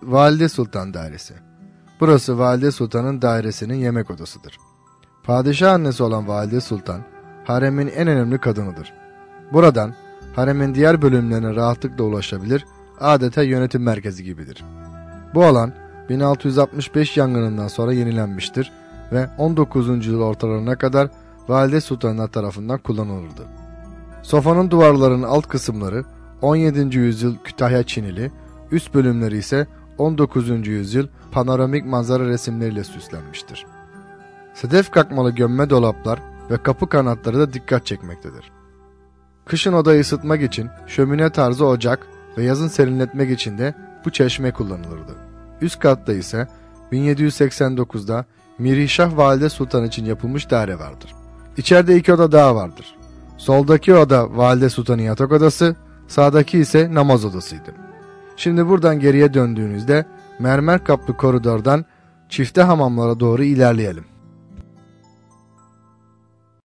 Valide Sultan Dairesi. Burası Valide Sultan'ın dairesinin yemek odasıdır. Padişah annesi olan Valide Sultan, haremin en önemli kadınıdır. Buradan haremin diğer bölümlerine rahatlıkla ulaşabilir, adeta yönetim merkezi gibidir. Bu alan 1665 yangınından sonra yenilenmiştir ve 19. yüzyıl ortalarına kadar Valide Sultanlar tarafından kullanılırdı. Sofanın duvarlarının alt kısımları 17. yüzyıl Kütahya Çinili, üst bölümleri ise 19. yüzyıl panoramik manzara resimleriyle süslenmiştir. Sedef kakmalı gömme dolaplar ve kapı kanatları da dikkat çekmektedir. Kışın odayı ısıtmak için şömine tarzı ocak ve yazın serinletmek için de bu çeşme kullanılırdı. Üst katta ise 1789'da Mirişah Valide Sultan için yapılmış daire vardır. İçeride 2 oda daha vardır. Soldaki oda Valide Sultan'ın yatak odası, sağdaki ise namaz odasıydı. Şimdi buradan geriye döndüğünüzde mermer kaplı koridordan çifte hamamlara doğru ilerleyelim.